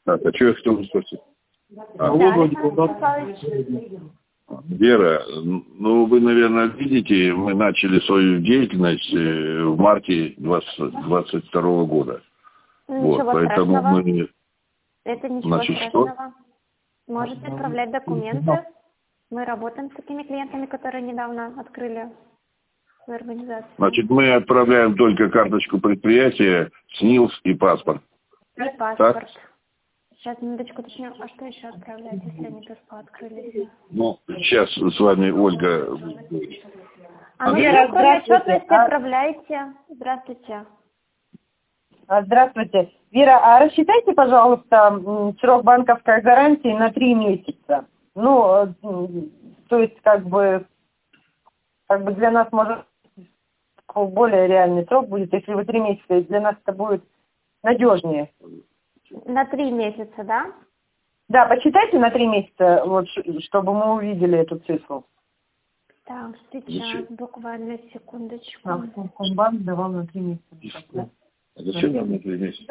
Так, а что я хотел спросить? Да, Александр Павлович. Вера, ну вы, наверное, видите, мы начали свою деятельность в марте 2022 года. Ничего Вот, поэтому страшного. мы... Это ничего Значит, страшного. что? Можете отправлять документы. Мы работаем с такими клиентами, которые недавно открыли свою организацию. Значит, мы отправляем только карточку предприятия, СНИЛС и паспорт. И паспорт. Сейчас, минуточку уточню. А что еще отправлять, если они только открылись? Ну, сейчас с вами Ольга. А ну, Вера, кроме счета, здравствуйте. если отправляете. Здравствуйте. Здравствуйте. Вера, а рассчитайте, пожалуйста, срок банковской гарантии на 3 месяца. Ну, то есть, как бы для нас, может, более реальный срок будет, если вы 3 месяца, и для нас это будет надежнее. На 3 месяца, да? Да, посчитайте на 3 месяца, вот, чтобы мы увидели эту цифру. Так, сейчас, буквально секундочку. Банк давал на 3 месяца. А зачем нам на 3 месяца?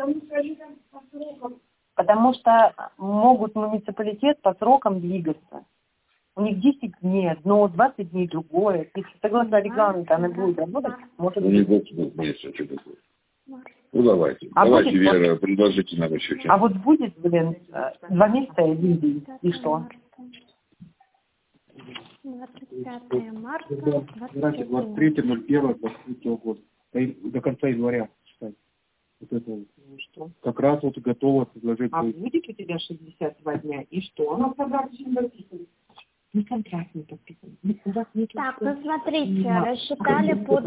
Потому что могут муниципалитет по срокам двигаться. У них 10 дней одно, 20 дней другое. Если согласно регламенту она будет работать, может Ну, не быть. год месяца, что такое? Ну, давайте. А Давайте, будет Вера, предложите нам еще что-то. А вот будет, 2 месяца и 1 день. И что? 25 марта. Давайте 23.01.23 года. До конца января считать. Вот это вот. Что? Как раз вот готово предложить. А будет у тебя 62 дня? И что? Не контракт не подписан. Так, ну смотрите, рассчитали по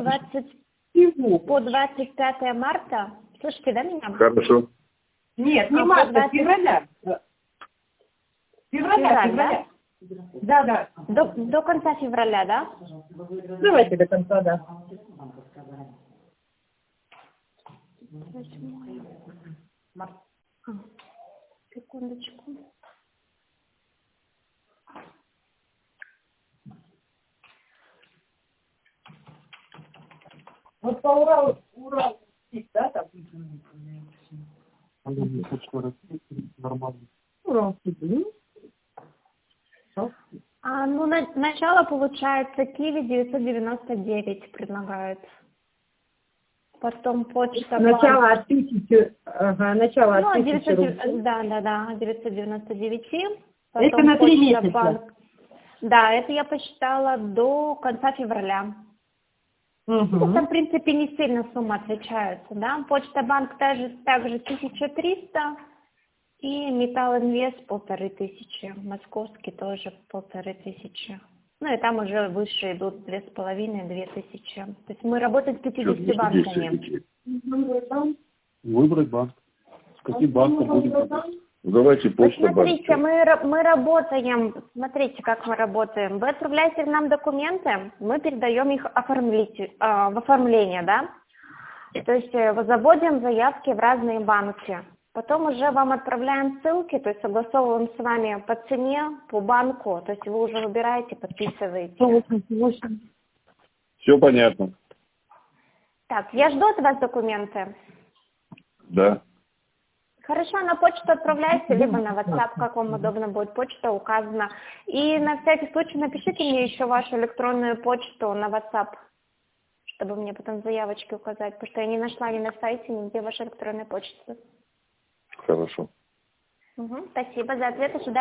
25 марта. Слышите, да, меня? Хорошо. Нет, не А марта, 20? февраля. Февраля. Да. До конца февраля, да? Давайте до конца, да. 8 марта. Секундочку. Вот по Уралу, да, там? Нормально. Уралский, Ну, начало получается Киви 999 предлагают. Потом почта. Начало от 1000, начало от 1000 рублей. Да, 999. Это на 3 месяца. Банк. Да, это я посчитала до конца февраля. Ну, там, в принципе, не сильно сумма отличается, да. Почта банк также 1300 и Металл Инвест 1500, Московский тоже 1500. Ну и там уже выше идут 2500-2000. То есть мы работаем с 50 банками. Выбрать банк. С каким банком будем работать? Давайте почта банк. Смотрите, мы работаем, смотрите, как мы работаем. Вы отправляете нам документы, мы передаем их в оформление, да? То есть заводим заявки в разные банки. Потом уже вам отправляем ссылки, то есть согласовываем с вами по цене, по банку. То есть вы уже выбираете, подписываете. Все понятно. Так, я жду от вас документы. Да. Хорошо, на почту отправляйте, либо на WhatsApp, как вам удобно будет, почта указана. И на всякий случай напишите мне еще вашу электронную почту на WhatsApp, чтобы мне потом заявочки указать, потому что я не нашла ни на сайте, нигде вашей электронной почты. Хорошо. Спасибо за ответ. Ожидаю